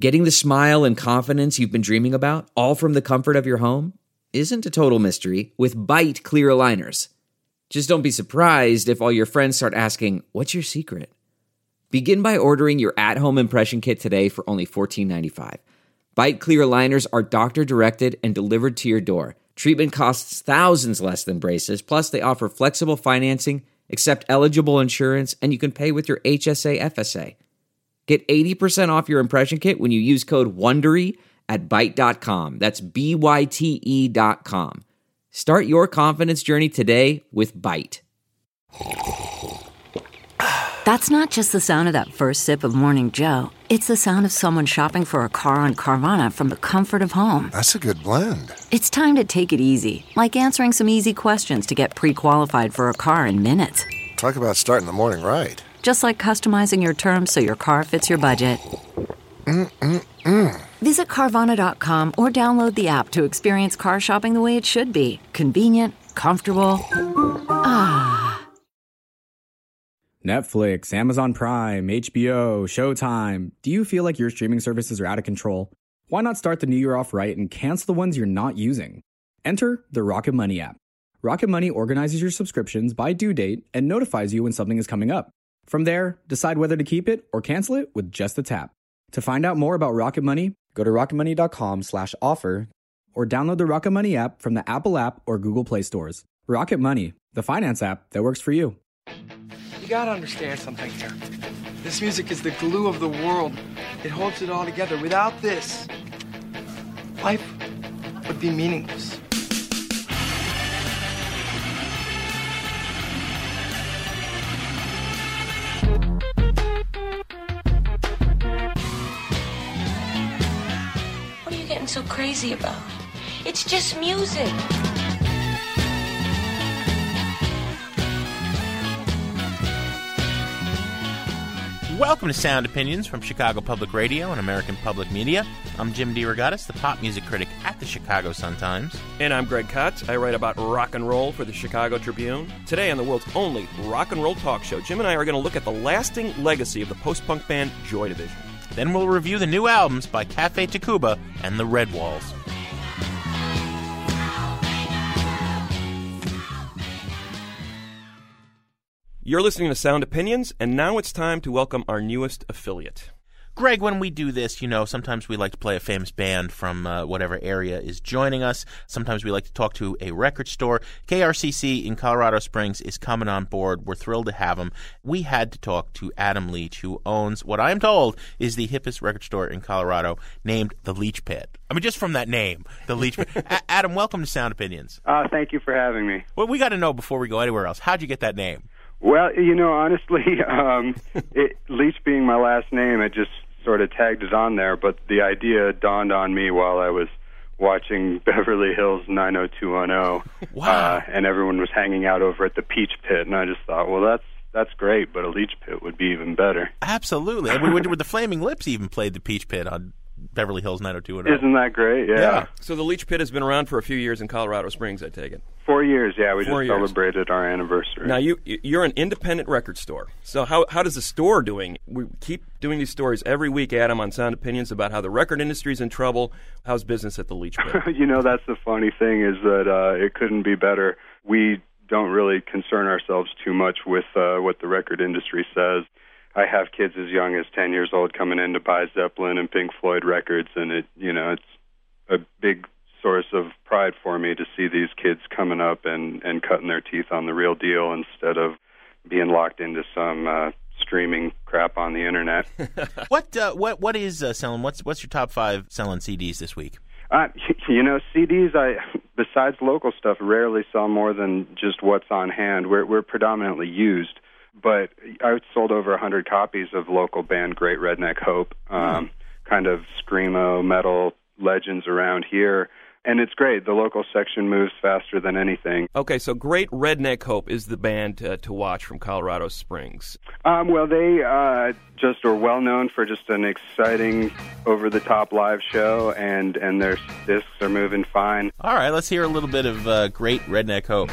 Getting the smile and confidence you've been dreaming about, all from the comfort of your home, isn't a total mystery with Byte clear aligners. Just don't be surprised if all your friends start asking, "What's your secret?" Begin by ordering your at-home impression kit today for only $14.95. Byte clear aligners are doctor-directed and delivered to your door. Treatment costs thousands less than braces, plus they offer flexible financing, accept eligible insurance, and you can pay with your HSA FSA. Get 80% off your impression kit when you use code WONDERY at Byte.com. That's BYTE.com. Start your confidence journey today with Byte. That's not just the sound of that first sip of Morning Joe. It's the sound of someone shopping for a car on Carvana from the comfort of home. That's a good blend. It's time to take it easy, like answering some easy questions to get pre-qualified for a car in minutes. Talk about starting the morning right. Just like customizing your terms so your car fits your budget. Visit Carvana.com or download the app to experience car shopping the way it should be. Convenient, comfortable. Netflix, Amazon Prime, HBO, Showtime. Do you feel like your streaming services are out of control? Why not start the new year off right and cancel the ones you're not using? Enter the Rocket Money app. Rocket Money organizes your subscriptions by due date and notifies you when something is coming up. From there, decide whether to keep it or cancel it with just a tap. To find out more about Rocket Money, go to rocketmoney.com/offer or download the Rocket Money app from the Apple app or Google Play stores. Rocket Money, the finance app that works for you. You gotta understand something here. This music is the glue of the world. It holds it all together. Without this, life would be meaningless. What are you getting so crazy about? It's just music. Welcome to Sound Opinions from Chicago Public Radio and American Public Media. I'm Jim DeRogatis, the pop music critic at the Chicago Sun-Times. And I'm Greg Kutz. I write about rock and roll for the Chicago Tribune. Today on the world's only rock and roll talk show, Jim and I are going to look at the lasting legacy of the post-punk band Joy Division. Then we'll review the new albums by Cafe Tacuba and the Red Walls. You're listening to Sound Opinions, and now it's time to welcome our newest affiliate. Greg, when we do this, sometimes we like to play a famous band from whatever area is joining us. Sometimes we like to talk to a record store. KRCC in Colorado Springs is coming on board. We're thrilled to have him. We had to talk to Adam Leach, who owns what I am told is the hippest record store in Colorado, named The Leach Pit. I mean, just from that name, The Leach Pit. Adam, welcome to Sound Opinions. Thank you for having me. Well, we got to know before we go anywhere else, how'd you get that name? Well, honestly, Leach being my last name, it just sort of tagged it on there, but the idea dawned on me while I was watching Beverly Hills 90210. Wow. And everyone was hanging out over at the Peach Pit, and I just thought, well, that's great, but a Leach Pit would be even better. Absolutely. And the Flaming Lips even played the Peach Pit on Beverly Hills 90210. Isn't that great? Yeah. So the Leach Pit has been around for a few years in Colorado Springs, I take it. 4 years, yeah. We 4 just years. celebrated our anniversary. Now, you're an independent record store. So how does the store doing? We keep doing these stories every week, Adam, on Sound Opinions about how the record industry's in trouble. How's business at the Leach Pit? That's the funny thing is that it couldn't be better. We don't really concern ourselves too much with what the record industry says. I have kids as young as 10 years old coming in to buy Zeppelin and Pink Floyd records, and it's a big source of pride for me to see these kids coming up and cutting their teeth on the real deal instead of being locked into some streaming crap on the internet. What is selling? What's your top 5 selling CDs this week? CDs, besides local stuff, rarely sell more than just what's on hand. We're predominantly used, but I sold over 100 copies of local band Great Redneck Hope, kind of screamo metal legends around here. And it's great. The local section moves faster than anything. Okay, so Great Redneck Hope is the band to watch from Colorado Springs. Well, they just are well known for just an exciting, over-the-top live show, and their discs are moving fine. All right, let's hear a little bit of Great Redneck Hope.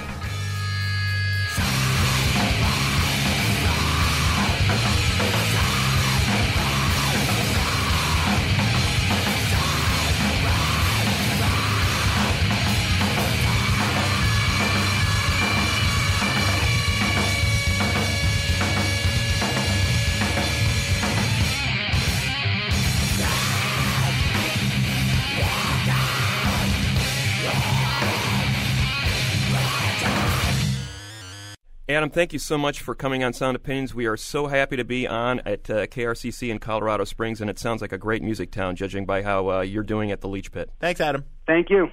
Adam, thank you so much for coming on Sound Opinions. We are so happy to be on at KRCC in Colorado Springs, and it sounds like a great music town, judging by how you're doing at the Leach Pit. Thanks, Adam. Thank you.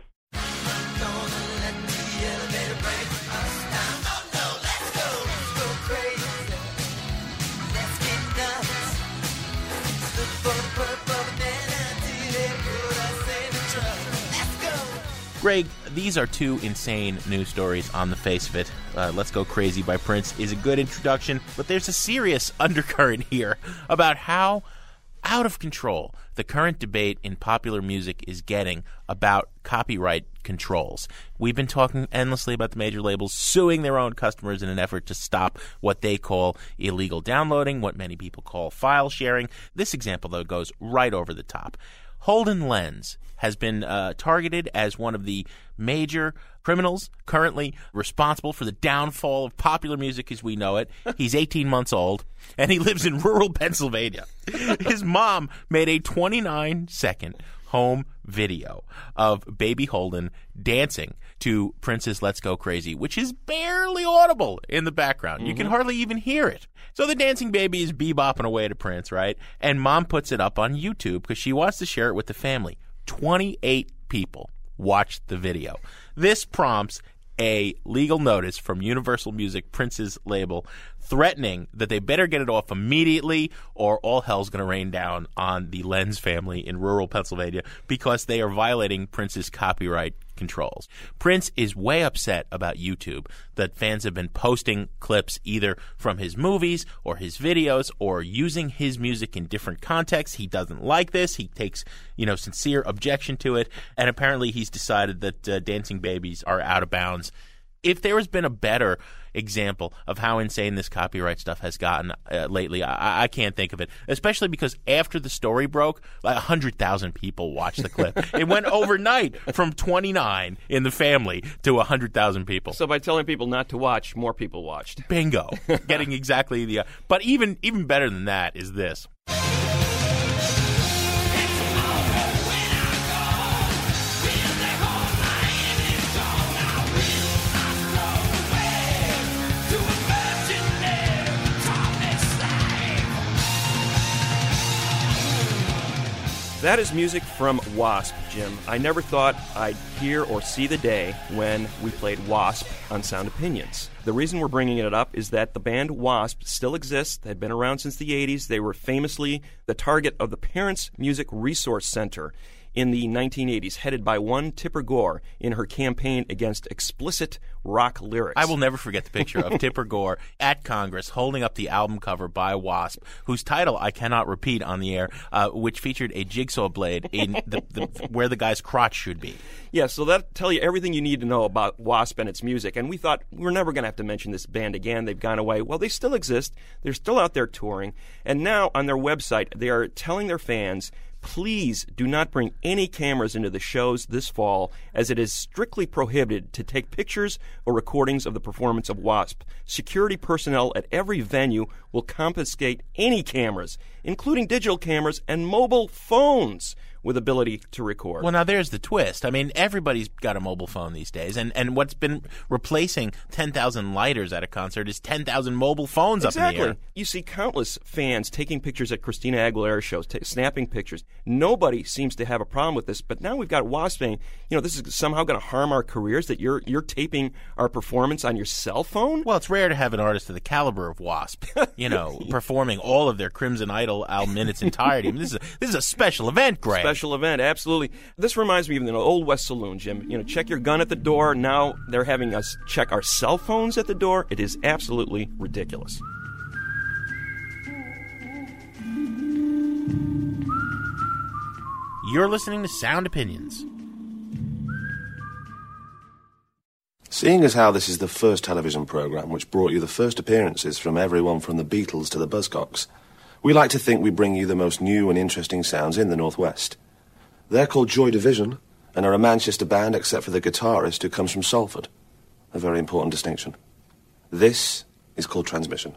Greg, these are two insane news stories on the face of it. Let's Go Crazy by Prince is a good introduction, but there's a serious undercurrent here about how out of control the current debate in popular music is getting about copyright controls. We've been talking endlessly about the major labels suing their own customers in an effort to stop what they call illegal downloading, what many people call file sharing. This example, though, goes right over the top. Holden Lenz has been targeted as one of the major criminals currently responsible for the downfall of popular music as we know it. He's 18 months old, and he lives in rural Pennsylvania. His mom made a 29-second home video of baby Holden dancing to Prince's Let's Go Crazy, which is barely audible in the background. You can hardly even hear it. So the dancing baby is bebopping away to Prince, right? And mom puts it up on YouTube because she wants to share it with the family. 28 people watched the video. This prompts a legal notice from Universal Music, Prince's label, threatening that they better get it off immediately or all hell's going to rain down on the Lenz family in rural Pennsylvania because they are violating Prince's copyright controls. Prince is way upset about YouTube that fans have been posting clips either from his movies or his videos or using his music in different contexts. He doesn't like this. He takes, sincere objection to it. And apparently he's decided that dancing babies are out of bounds. If there has been a better example of how insane this copyright stuff has gotten lately, I can't think of it, especially because after the story broke, like 100,000 people watched the clip. It went overnight from 29 in the family to 100,000 people. So by telling people not to watch, more people watched. Bingo. Getting exactly the but even better than that is this. That is music from Wasp, Jim. I never thought I'd hear or see the day when we played Wasp on Sound Opinions. The reason we're bringing it up is that the band Wasp still exists. They've been around since the 80s. They were famously the target of the Parents Music Resource Center in the 1980s, headed by one Tipper Gore in her campaign against explicit rock lyrics. I will never forget the picture of Tipper Gore at Congress holding up the album cover by Wasp, whose title I cannot repeat on the air, which featured a jigsaw blade in where the guy's crotch should be. Yeah, so that tell you everything you need to know about Wasp and its music. And we thought we're never going to have to mention this band again. They've gone away. Well, they still exist. They're still out there touring. And now on their website, they are telling their fans, please do not bring any cameras into the shows this fall, as it is strictly prohibited to take pictures or recordings of the performance of Wasp. Security personnel at every venue will confiscate any cameras, including digital cameras and mobile phones, with ability to record. Well, now there's the twist. I mean, everybody's got a mobile phone these days, and what's been replacing 10,000 lighters at a concert is 10,000 mobile phones up in the air. You see countless fans taking pictures at Christina Aguilera shows, snapping pictures. Nobody seems to have a problem with this, but now we've got Wasp saying, this is somehow going to harm our careers, that you're taping our performance on your cell phone? Well, it's rare to have an artist of the caliber of Wasp, performing all of their Crimson Idol album in its entirety. I mean, this is a special event, Greg. Special event, absolutely. This reminds me of the Old West Saloon, Jim. Check your gun at the door. Now they're having us check our cell phones at the door. It is absolutely ridiculous. You're listening to Sound Opinions. Seeing as how this is the first television programme which brought you the first appearances from everyone from the Beatles to the Buzzcocks, we like to think we bring you the most new and interesting sounds in the Northwest. They're called Joy Division and are a Manchester band except for the guitarist who comes from Salford. A very important distinction. This is called Transmission.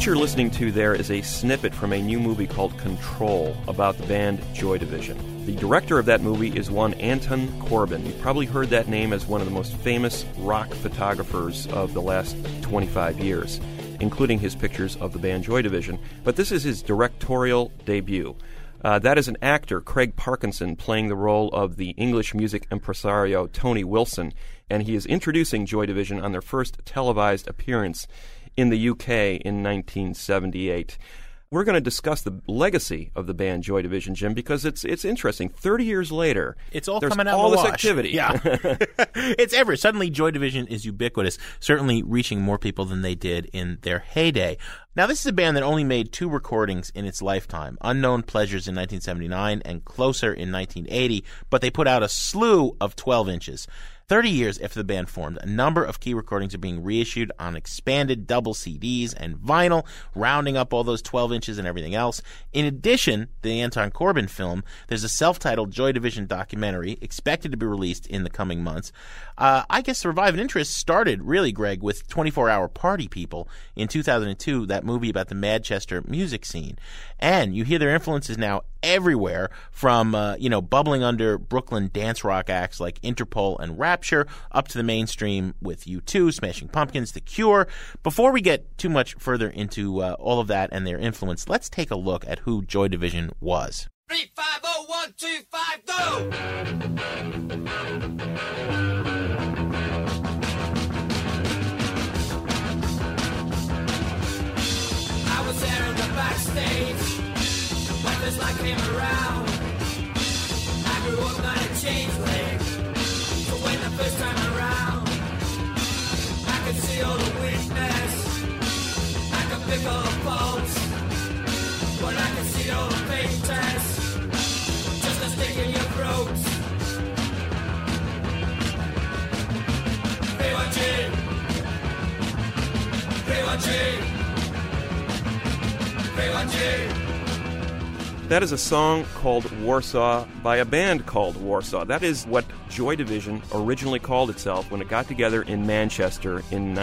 What you're listening to there is a snippet from a new movie called Control about the band Joy Division. The director of that movie is one Anton Corbijn. You've probably heard that name as one of the most famous rock photographers of the last 25 years, including his pictures of the band Joy Division. But this is his directorial debut. That is an actor, Craig Parkinson, playing the role of the English music impresario Tony Wilson, and he is introducing Joy Division on their first televised appearance in the UK in 1978. We're going to discuss the legacy of the band Joy Division, Jim, because it's interesting. 30 years later, it's all there's coming out all in the this wash. activity. Yeah, it's ever. Suddenly, Joy Division is ubiquitous, certainly reaching more people than they did in their heyday. Now, this is a band that only made 2 recordings in its lifetime, Unknown Pleasures in 1979 and Closer in 1980, but they put out a slew of 12 inches. 30 years after the band formed, a number of key recordings are being reissued on expanded double CDs and vinyl, rounding up all those 12 inches and everything else. In addition, the Anton Corbijn film, there's a self-titled Joy Division documentary expected to be released in the coming months. I guess the revival interest started, really, Greg, with 24-Hour Party People in 2002, that movie about the Manchester music scene. And you hear their influences now everywhere, from, bubbling under Brooklyn dance rock acts like Interpol and Rapture, up to the mainstream with U2, Smashing Pumpkins, The Cure. Before we get too much further into all of that and their influence, let's take a look at who Joy Division was. 3, 5, 0, 1, 2, 5, go! I was there on the backstage, weapons like came around. I grew up not a changeling, so when the first time around, I could see all the weakness, I could pick all the faults, but I could see all the fake tests. Just a stick in your throat. BYG. That is a song called Warsaw by a band called Warsaw. That is what Joy Division originally called itself when it got together in Manchester in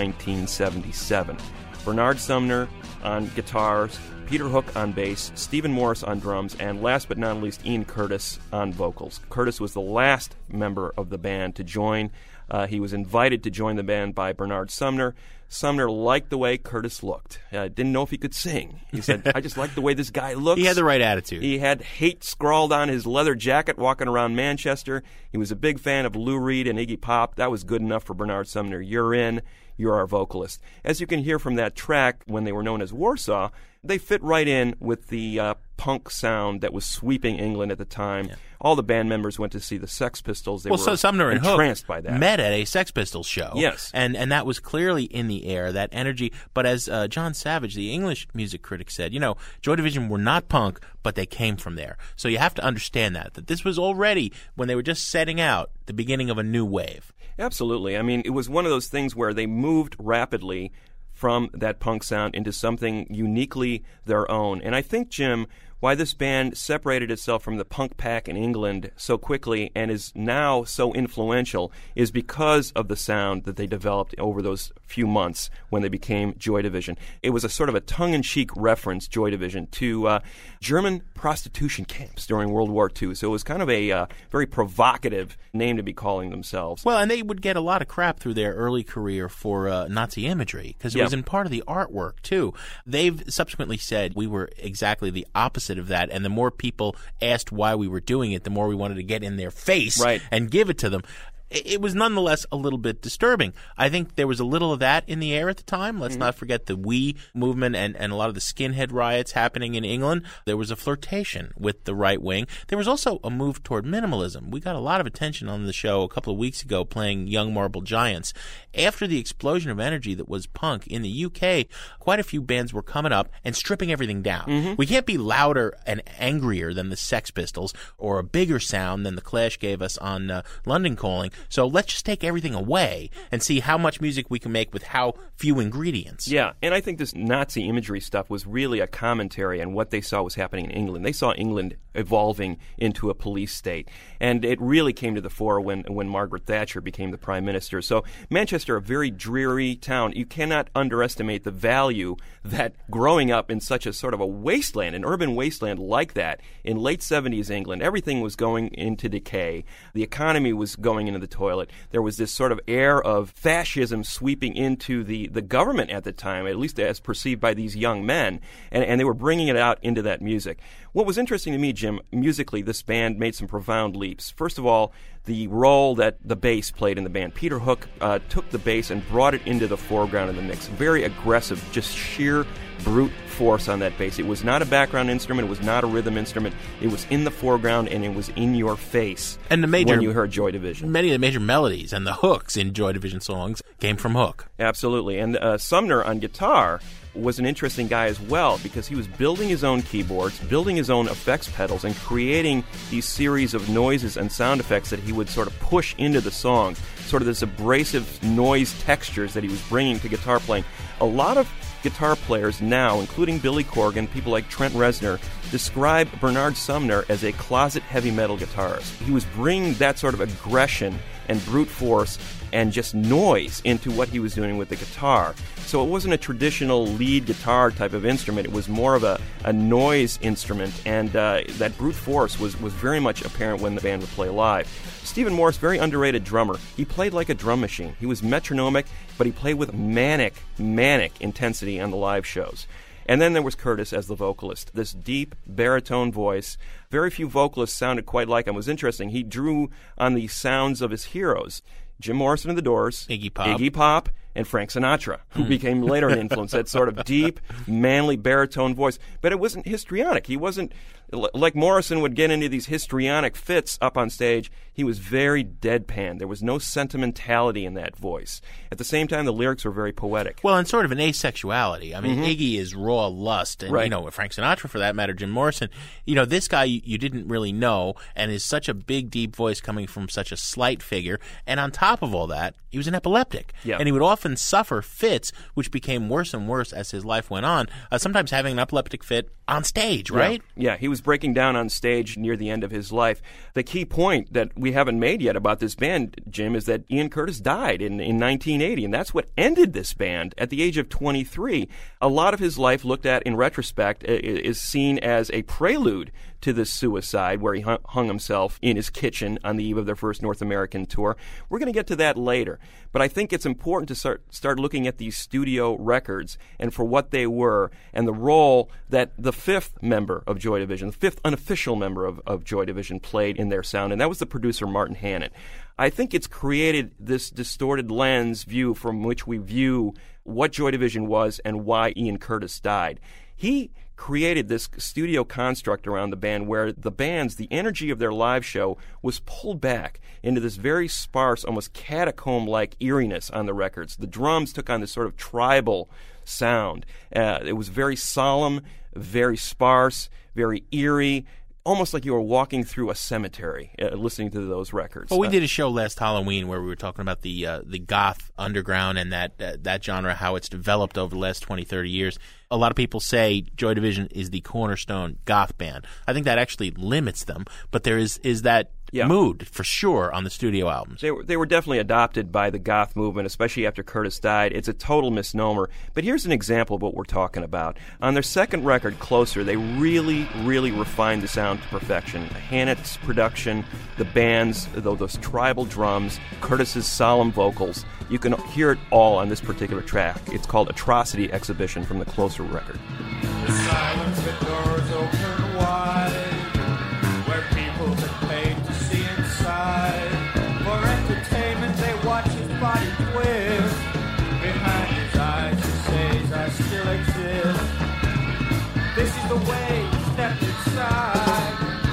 1977. Bernard Sumner on guitars, Peter Hook on bass, Stephen Morris on drums, and last but not least, Ian Curtis on vocals. Curtis was the last member of the band to join. He was invited to join the band by Bernard Sumner. Sumner liked the way Curtis looked. Didn't know if he could sing. He said, I just like the way this guy looks. He had the right attitude. He had hate scrawled on his leather jacket walking around Manchester. He was a big fan of Lou Reed and Iggy Pop. That was good enough for Bernard Sumner. You're in. You're our vocalist. As you can hear from that track, when they were known as Warsaw, they fit right in with the punk sound that was sweeping England at the time. Yeah. All the band members went to see the Sex Pistols. They were Sumner and entranced Hook by that. Met at a Sex Pistols show. Yes. And that was clearly in the air, that energy. But as John Savage, the English music critic, said, Joy Division were not punk, but they came from there. So you have to understand that this was already, when they were just setting out, the beginning of a new wave. Absolutely. I mean, it was one of those things where they moved rapidly from that punk sound into something uniquely their own. And I think, Jim, why this band separated itself from the punk pack in England so quickly and is now so influential is because of the sound that they developed over those few months when they became Joy Division. It was a sort of a tongue-in-cheek reference, Joy Division, to German prostitution camps during World War II. So it was kind of a very provocative name to be calling themselves. Well, and they would get a lot of crap through their early career for Nazi imagery, because it was in part of the artwork, too. They've subsequently said we were exactly the opposite of that, and the more people asked why we were doing it, the more we wanted to get in their face and give it to them. It was nonetheless a little bit disturbing. I think there was a little of that in the air at the time. Let's not forget the We movement and a lot of the skinhead riots happening in England. There was a flirtation with the right wing. There was also a move toward minimalism. We got a lot of attention on the show a couple of weeks ago playing Young Marble Giants. After the explosion of energy that was punk in the UK, quite a few bands were coming up and stripping everything down. We can't be louder and angrier than the Sex Pistols or a bigger sound than the Clash gave us on London Calling. So let's just take everything away and see how much music we can make with how few ingredients. Yeah, and I think this Nazi imagery stuff was really a commentary on what they saw was happening in England. They saw England evolving into a police state, and it really came to the fore when Margaret Thatcher became the Prime Minister. So Manchester, a very dreary town. You cannot underestimate the value that growing up in such a sort of a wasteland, an urban wasteland like that, in late 70s England, everything was going into decay. The economy was going into the toilet. There was this sort of air of fascism sweeping into the government at the time, at least as perceived by these young men, and they were bringing it out into that music. What was interesting to me, Jim, musically, this band made some profound leaps. First of all, the role that the bass played in the band. Peter Hook took the bass and brought it into the foreground of the mix. Very aggressive, just sheer brute force on that bass. It was not a background instrument. It was not a rhythm instrument. It was in the foreground, and it was in your face and when you heard Joy Division. Many of the major melodies and the hooks in Joy Division songs came from Hook. Absolutely. And Sumner on guitar was an interesting guy as well, because he was building his own keyboards, building his own effects pedals, and creating these series of noises and sound effects that he would sort of push into the song, sort of this abrasive noise textures that he was bringing to guitar playing. A lot of guitar players now, including Billy Corgan, people like Trent Reznor, describe Bernard Sumner as a closet heavy metal guitarist. He was bringing that sort of aggression and brute force and just noise into what he was doing with the guitar. So it wasn't a traditional lead guitar type of instrument. It was more of a noise instrument, and that brute force was very much apparent when the band would play live. Stephen Morris, very underrated drummer. He played like a drum machine. He was metronomic, but he played with manic intensity on the live shows. And then there was Curtis as the vocalist, this deep baritone voice. Very few vocalists sounded quite like him. It was interesting. He drew on the sounds of his heroes. Jim Morrison of the Doors, Iggy Pop, and Frank Sinatra, who became later an influence, that sort of deep, manly baritone voice. But it wasn't histrionic. He wasn't, like Morrison would get into these histrionic fits up on stage. He was very deadpan. There was no sentimentality in that voice. At the same time, the lyrics were very poetic. Well, and sort of an asexuality. I mean, Iggy is raw lust. And, right. Frank Sinatra, for that matter, Jim Morrison. This guy you didn't really know, and is such a big, deep voice coming from such a slight figure. And on top of all that, he was an epileptic. Yeah. And he would often suffer fits, which became worse and worse as his life went on, sometimes having an epileptic fit on stage, right? Yeah, he was breaking down on stage near the end of his life. The key point that we haven't made yet about this band, Jim, is that Ian Curtis died in 1980, and that's what ended this band at the age of 23. A lot of his life, looked at in retrospect, is seen as a prelude to this suicide, where he hung himself in his kitchen on the eve of their first North American tour. We're going to get to that later. But I think it's important to start looking at these studio records and for what they were, and the role that the fifth member of Joy Division, the fifth unofficial member of Joy Division, played in their sound, and that was the producer Martin Hannett. I think it's created this distorted lens view from which we view what Joy Division was and why Ian Curtis died. He created this studio construct around the band where the energy of their live show was pulled back into this very sparse, almost catacomb-like eeriness on the records. The drums took on this sort of tribal sound. It was very solemn, very sparse, very eerie, almost like you were walking through a cemetery listening to those records. Well, we did a show last Halloween where we were talking about the goth underground and that genre, how it's developed over the last 20, 30 years. A lot of people say Joy Division is the cornerstone goth band. I think that actually limits them, but there is that mood for sure on the studio albums. They were definitely adopted by the goth movement, especially after Curtis died. It's a total misnomer. But here's an example of what we're talking about. On their second record, Closer, they really, really refined the sound to perfection. Hannett's production, the bands, those tribal drums, Curtis's solemn vocals. You can hear it all on this particular track. It's called Atrocity Exhibition from the Closer record. The silence, the doors open wide, where people had paid to see inside. For entertainment, they watch his body twist. Behind his eyes, he says, I still exist. This is the way he stepped inside.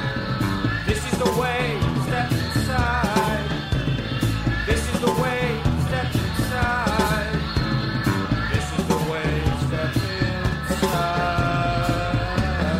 This is the way he stepped inside. This is the way he stepped inside. This is the way he stepped inside.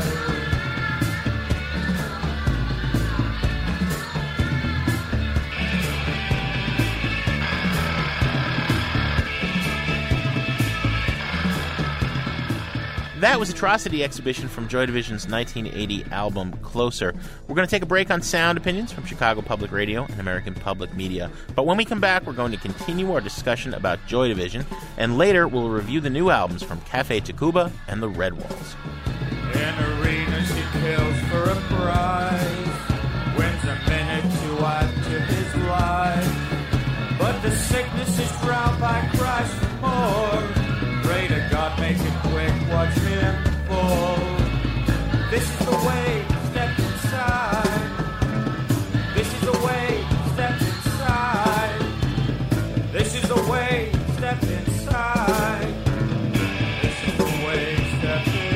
That was Atrocity Exhibition from Joy Division's 1980 album Closer. We're going to take a break on sound opinions from Chicago Public Radio and American Public Media. But when we come back, we're going to continue our discussion about Joy Division, and later we'll review the new albums from Cafe Tacuba and the Red Walls. In arenas he kills for a prize, wins a minute to add to his life, but the sickness is drowned by cries for more. Pray to God, make it quick, watch him fall. This is the way, step inside. This is the way, step inside. This is the way, step inside. This is the way, step inside.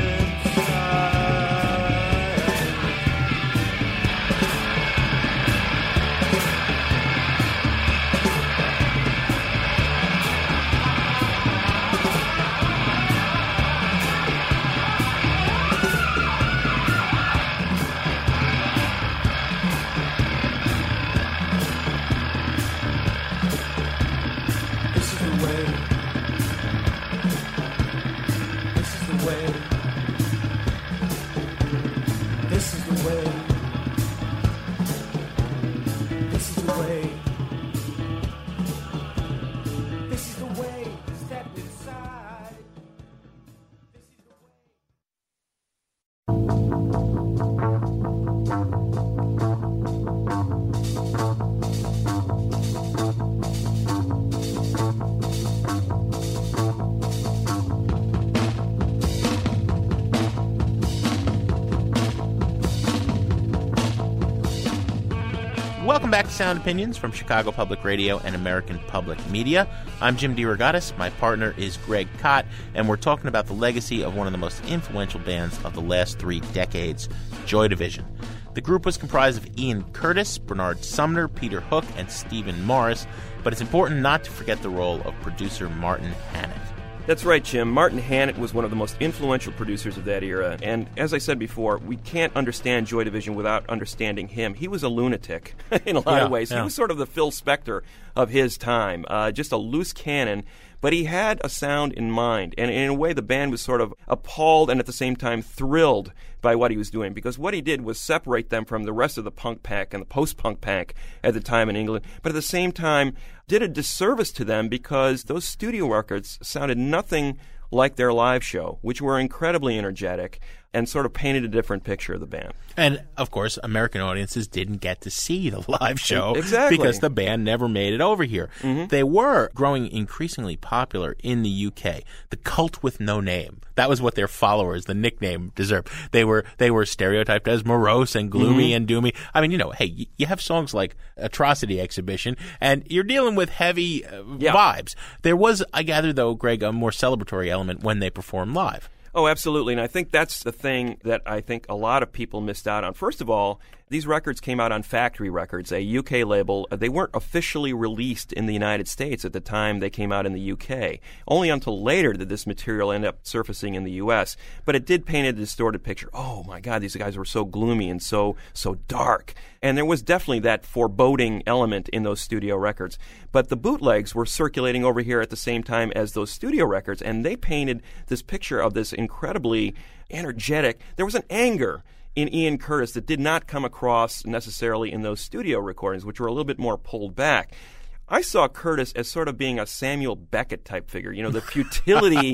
Welcome back to Sound Opinions from Chicago Public Radio and American Public Media. I'm Jim DeRogatis. My partner is Greg Kot, and we're talking about the legacy of one of the most influential bands of the last 3 decades, Joy Division. The group was comprised of Ian Curtis, Bernard Sumner, Peter Hook, and Stephen Morris, but it's important not to forget the role of producer Martin Hannett. That's right, Jim. Martin Hannett was one of the most influential producers of that era. And as I said before, we can't understand Joy Division without understanding him. He was a lunatic in a lot of ways. Yeah. He was sort of the Phil Spector of his time, just a loose cannon. But he had a sound in mind, and in a way the band was sort of appalled and at the same time thrilled by what he was doing, because what he did was separate them from the rest of the punk pack and the post-punk pack at the time in England, but at the same time did a disservice to them because those studio records sounded nothing like their live show, which were incredibly energetic and sort of painted a different picture of the band. And, of course, American audiences didn't get to see the live show exactly because the band never made it over here. Mm-hmm. They were growing increasingly popular in the UK. The Cult with No Name. That was what their followers, the nickname, deserved. They were stereotyped as morose and gloomy and doomy. I mean, hey, you have songs like Atrocity Exhibition, and you're dealing with heavy vibes. There was, I gather, though, Greg, a more celebratory element when they performed live. Oh, absolutely. And I think that's the thing that I think a lot of people missed out on. First of all, these records came out on Factory Records, a UK label. They weren't officially released in the United States at the time they came out in the UK. Only until later did this material end up surfacing in the US. But it did paint a distorted picture. Oh, my God, these guys were so gloomy and so dark. And there was definitely that foreboding element in those studio records. But the bootlegs were circulating over here at the same time as those studio records, and they painted this picture of this incredibly energetic. There was an anger in Ian Curtis that did not come across necessarily in those studio recordings, which were a little bit more pulled back. I saw Curtis as sort of being a Samuel Beckett type figure, the futility,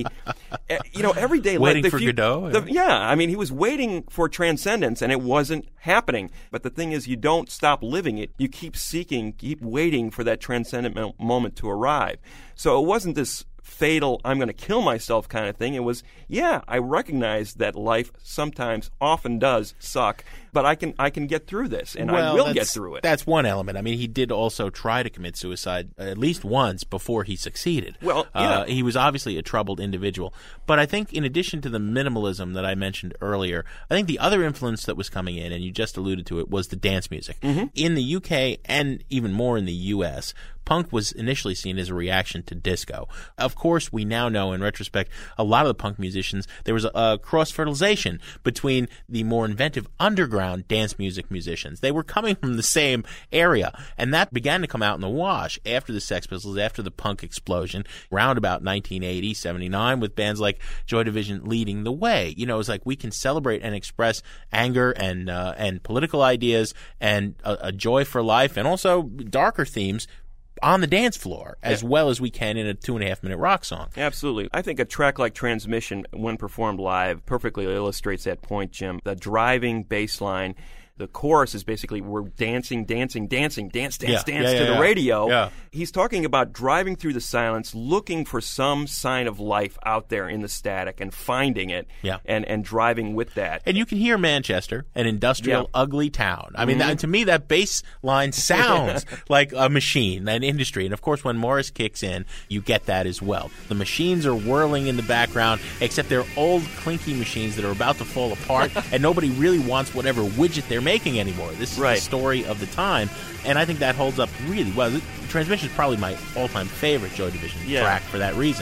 every day. Waiting for Godot? I mean, he was waiting for transcendence, and it wasn't happening. But the thing is, you don't stop living it. You keep seeking, keep waiting for that transcendent moment to arrive. So it wasn't this fatal, I'm going to kill myself kind of thing. It was, I recognize that life sometimes often does suck, but I can get through this, and I will get through it. That's one element. I mean, he did also try to commit suicide at least once before he succeeded. He was obviously a troubled individual. But I think in addition to the minimalism that I mentioned earlier, I think the other influence that was coming in, and you just alluded to it, was the dance music. Mm-hmm. In the UK and even more in the US, punk was initially seen as a reaction to disco. Of course, we now know in retrospect, a lot of the punk musicians, there was a cross-fertilization between the more inventive underground dance music musicians. They were coming from the same area, and that began to come out in the wash after the Sex Pistols, after the punk explosion, around about 1980, 79, with bands like Joy Division leading the way. You know, it's like we can celebrate and express anger and political ideas and a joy for life, and also darker themes on the dance floor as well as we can in a 2.5-minute rock song. Absolutely. I think a track like Transmission, when performed live, perfectly illustrates that point, Jim. The driving bass line, the chorus is basically we're dancing to the radio. Yeah. He's talking about driving through the silence, looking for some sign of life out there in the static and finding it and driving with that. And you can hear Manchester, an industrial, ugly town. I mean, to me, that bass line sounds like a machine, an industry. And, of course, when Morris kicks in, you get that as well. The machines are whirling in the background, except they're old, clinky machines that are about to fall apart, and nobody really wants whatever widget they're making anymore. This is the story of the time, and I think that holds up really well. Transmission is probably my all-time favorite Joy Division track for that reason.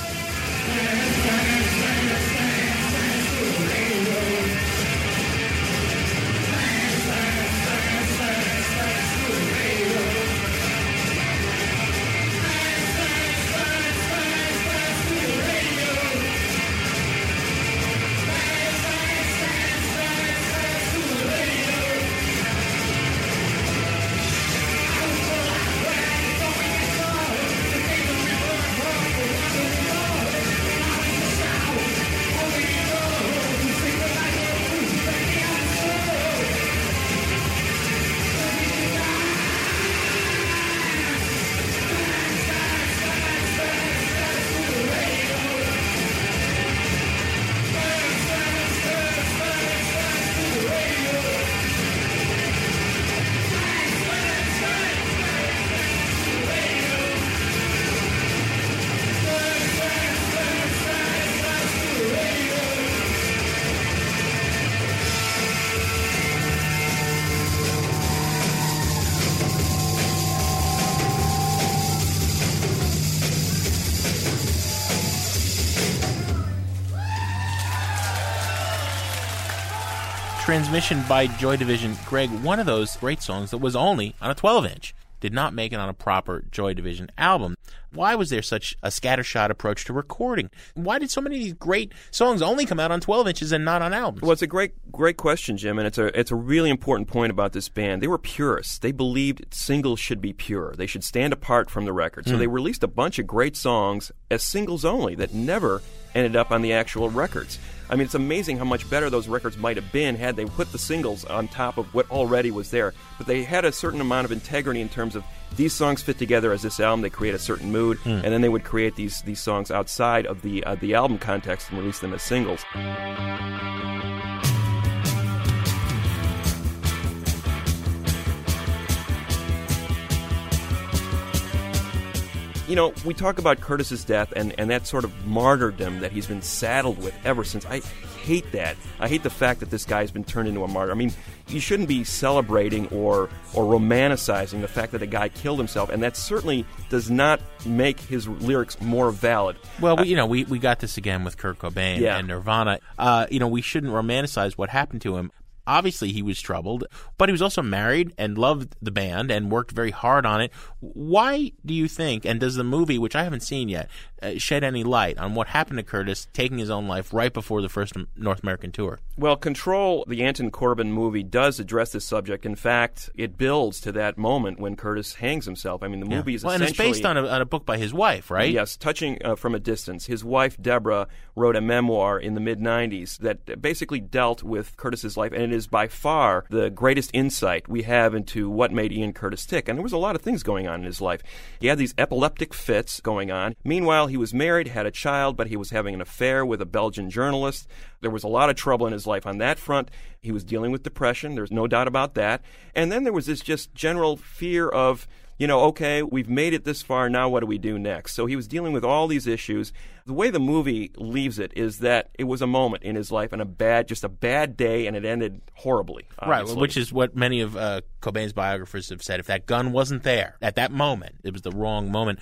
Transmission by Joy Division. Greg, one of those great songs that was only on a 12-inch, did not make it on a proper Joy Division album. Why was there such a scattershot approach to recording? Why did so many of these great songs only come out on 12 inches and not on albums? Well, it's a great question, Jim, and it's a really important point about this band. They were purists. They believed singles should be pure. They should stand apart from the record. So they released a bunch of great songs as singles only that never ended up on the actual records. I mean, it's amazing how much better those records might have been had they put the singles on top of what already was there. But they had a certain amount of integrity in terms of these songs fit together as this album. They create a certain mood, and then they would create these songs outside of the album context and release them as singles. You know, we talk about Curtis's death and that sort of martyrdom that he's been saddled with ever since. I hate that. I hate the fact that this guy's been turned into a martyr. I mean, you shouldn't be celebrating or romanticizing the fact that a guy killed himself, and that certainly does not make his lyrics more valid. Well, we got this again with Kurt Cobain and Nirvana. We shouldn't romanticize what happened to him. Obviously, he was troubled, but he was also married and loved the band and worked very hard on it. Why do you think, and does the movie, which I haven't seen yet, shed any light on what happened to Curtis taking his own life right before the first North American tour? Well, Control, the Anton Corbijn movie, does address this subject. In fact, it builds to that moment when Curtis hangs himself. I mean, the movie is essentially... and it's based on a book by his wife, right? Yes, Touching from a Distance. His wife, Deborah, wrote a memoir in the mid-'90s that basically dealt with Curtis's life, and it is by far the greatest insight we have into what made Ian Curtis tick. And there was a lot of things going on in his life. He had these epileptic fits going on. Meanwhile, he was married, had a child, but he was having an affair with a Belgian journalist. There was a lot of trouble in his life on that front. He was dealing with depression. There's no doubt about that. And then there was this just general fear of, okay, we've made it this far, now what do we do next? So he was dealing with all these issues. The way the movie leaves it is that it was a moment in his life and just a bad day, and it ended horribly. Obviously. Right, which is what many of Cobain's biographers have said. If that gun wasn't there at that moment, it was the wrong moment.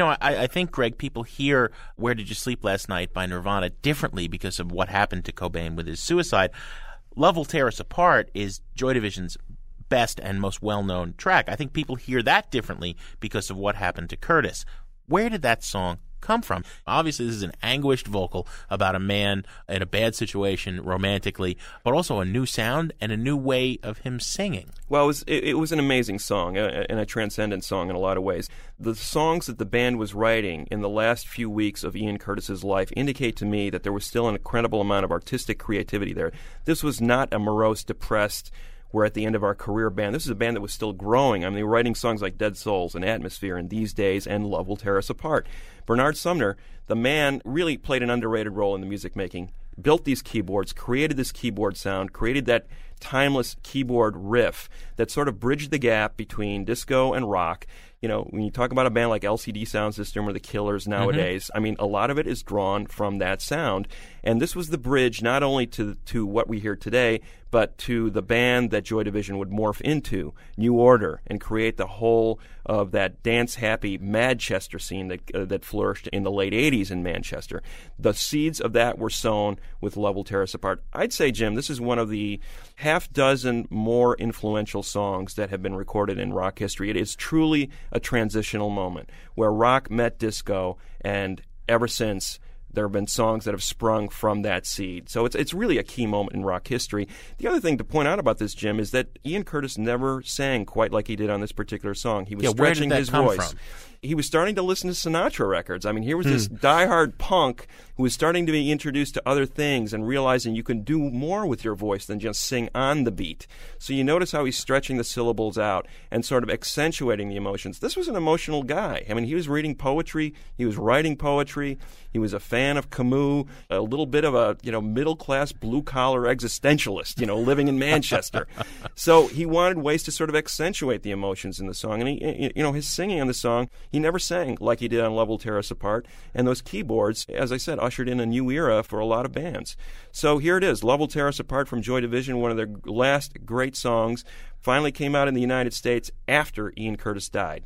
I think, Greg, people hear Where Did You Sleep Last Night by Nirvana differently because of what happened to Cobain with his suicide. Love Will Tear Us Apart is Joy Division's best and most well-known track. I think people hear that differently because of what happened to Curtis. Where did that song come from? Obviously, this is an anguished vocal about a man in a bad situation romantically, but also a new sound and a new way of him singing. Well, it was an amazing song and a transcendent song in a lot of ways. The songs that the band was writing in the last few weeks of Ian Curtis's life indicate to me that there was still an incredible amount of artistic creativity there. This was not a morose, depressed, we're at the end of our career band. This is a band that was still growing. I mean, they were writing songs like Dead Souls and Atmosphere and These Days and Love Will Tear Us Apart. Bernard Sumner, the man, really played an underrated role in the music making, built these keyboards, created this keyboard sound, created that timeless keyboard riff that sort of bridged the gap between disco and rock. When you talk about a band like LCD Sound System or the Killers nowadays, I mean, a lot of it is drawn from that sound. And this was the bridge not only to what we hear today, but to the band that Joy Division would morph into, New Order, and create the whole of that dance-happy Manchester scene that flourished in the late 80s in Manchester. The seeds of that were sown with Love Will Tear Us Apart. I'd say, Jim, this is one of the half-dozen more influential songs that have been recorded in rock history. It is truly a transitional moment where rock met disco, and ever since there have been songs that have sprung from that seed. So it's really a key moment in rock history. The other thing to point out about this, Jim, is that Ian Curtis never sang quite like he did on this particular song. He was stretching his voice. From? He was starting to listen to Sinatra records. I mean, here was this diehard punk who was starting to be introduced to other things and realizing you can do more with your voice than just sing on the beat. So you notice how he's stretching the syllables out and sort of accentuating the emotions. This was an emotional guy. I mean, he was reading poetry. He was writing poetry. He was a fan of Camus, a little bit of a middle-class, blue-collar existentialist, living in Manchester. So he wanted ways to sort of accentuate the emotions in the song. And his singing on the song, he never sang like he did on Love Will Tear Us Apart. And those keyboards, as I said, ushered in a new era for a lot of bands. So here it is, Love Will Tear Us Apart from Joy Division, one of their last great songs, finally came out in the United States after Ian Curtis died.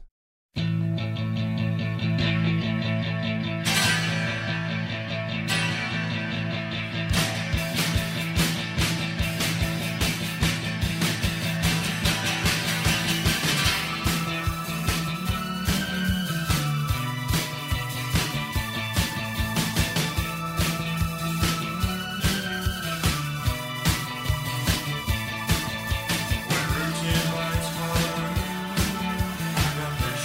When routine lights fall, I got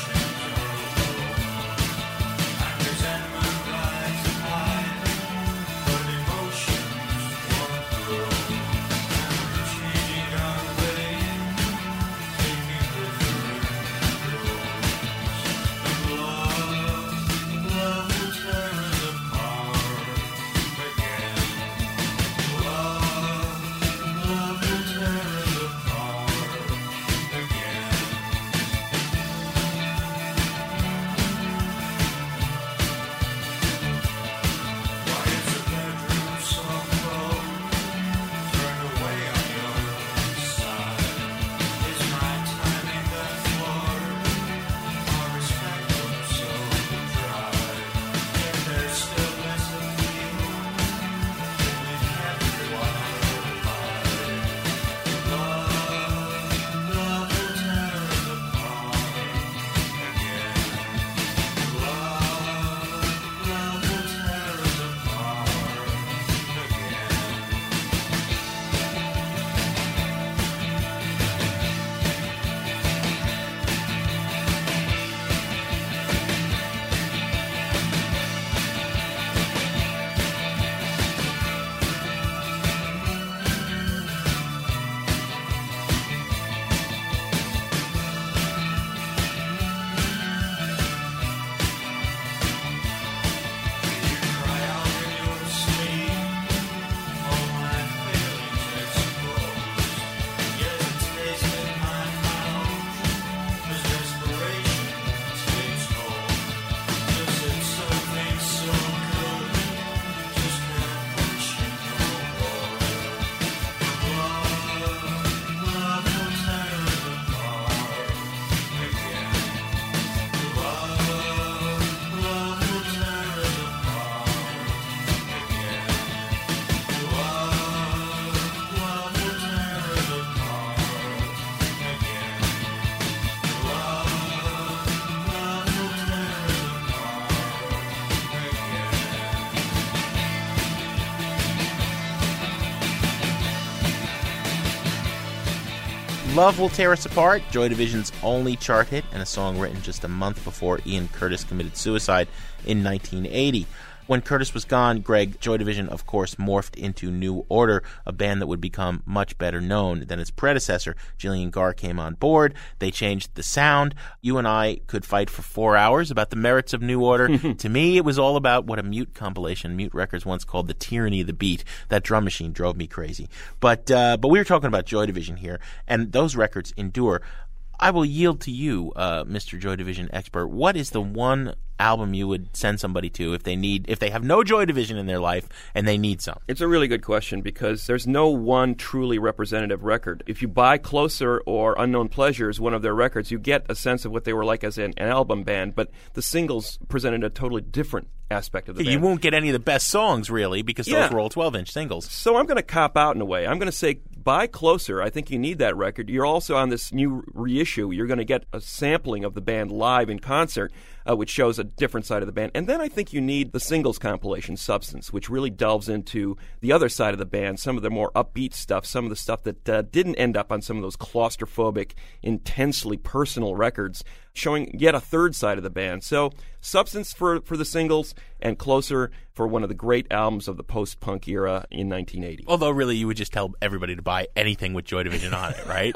Love Will Tear Us Apart, Joy Division's only chart hit and a song written just a month before Ian Curtis committed suicide in 1980. When Curtis was gone, Greg, Joy Division, of course, morphed into New Order, a band that would become much better known than its predecessor. Gillian Garr came on board. They changed the sound. You and I could fight for 4 hours about the merits of New Order. To me, it was all about what a Mute compilation, Mute Records once called the tyranny of the beat. That drum machine drove me crazy. But we were talking about Joy Division here, and those records endure. I will yield to you, Mr. Joy Division expert. What is the one album you would send somebody to if they have no Joy Division in their life and they need some? It's a really good question because there's no one truly representative record. If you buy Closer or Unknown Pleasures, one of their records, you get a sense of what they were like as an album band, but the singles presented a totally different aspect of the band. You won't get any of the best songs, really, because those were all 12-inch singles. So I'm going to cop out in a way. I'm going to say buy Closer. I think you need that record. You're also on this new reissue. You're going to get a sampling of the band live in concert, which shows a different side of the band. And then I think you need the singles compilation, Substance, which really delves into the other side of the band, some of the more upbeat stuff, some of the stuff that didn't end up on some of those claustrophobic, intensely personal records, showing yet a third side of the band. So Substance for the singles and Closer for one of the great albums of the post-punk era in 1980. Although really you would just tell everybody to buy anything with Joy Division on it, right?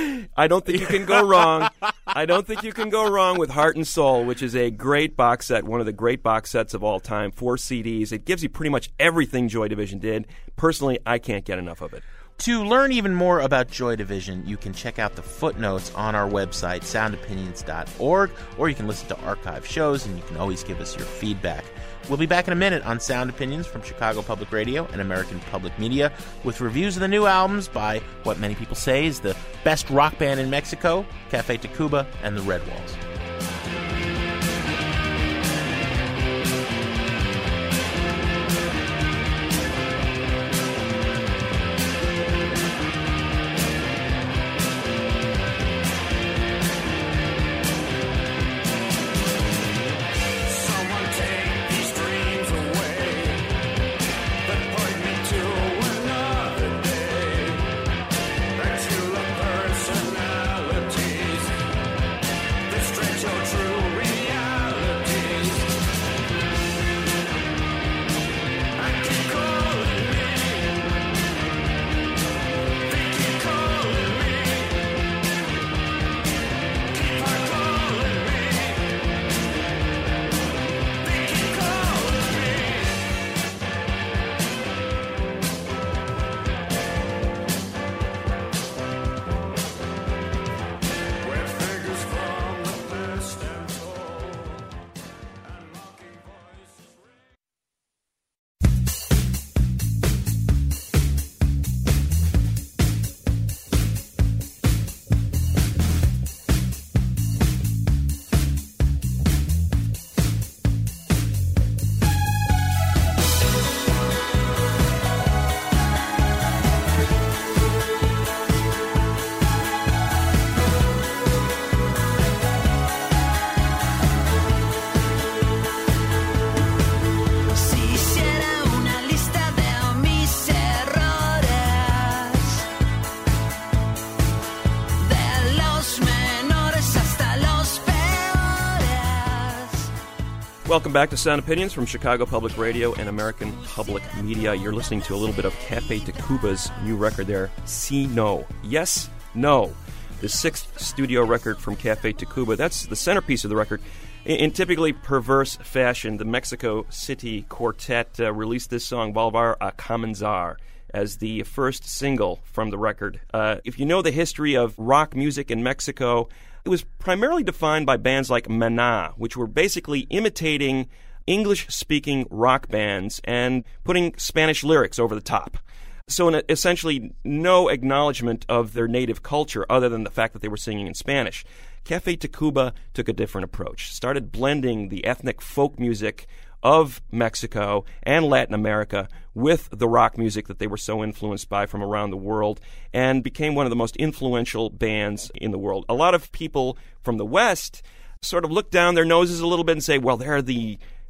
I don't think you can go wrong. I don't think you can go wrong with Heart and Soul, which is a great box set, one of the great box sets of all time, 4 CDs. It gives you pretty much everything Joy Division did. Personally, I can't get enough of it. To learn even more about Joy Division, you can check out the footnotes on our website, soundopinions.org, or you can listen to archive shows, and you can always give us your feedback. We'll be back in a minute on Sound Opinions from Chicago Public Radio and American Public Media with reviews of the new albums by what many people say is the best rock band in Mexico, Café Tacuba and the Red Walls. Welcome back to Sound Opinions from Chicago Public Radio and American Public Media. You're listening to a little bit of Café Tacuba's new record there, Si No. Yes, No. The 6th studio record from Café Tacuba. That's the centerpiece of the record. In typically perverse fashion, the Mexico City Quartet released this song, Volver a Comenzar, as the first single from the record. If you know the history of rock music in Mexico, it was primarily defined by bands like Maná, which were basically imitating English-speaking rock bands and putting Spanish lyrics over the top. So essentially no acknowledgement of their native culture other than the fact that they were singing in Spanish. Café Tacuba took a different approach, started blending the ethnic folk music of Mexico and Latin America with the rock music that they were so influenced by from around the world, and became one of the most influential bands in the world. A lot of people from the West sort of look down their noses a little bit and say, well, they're the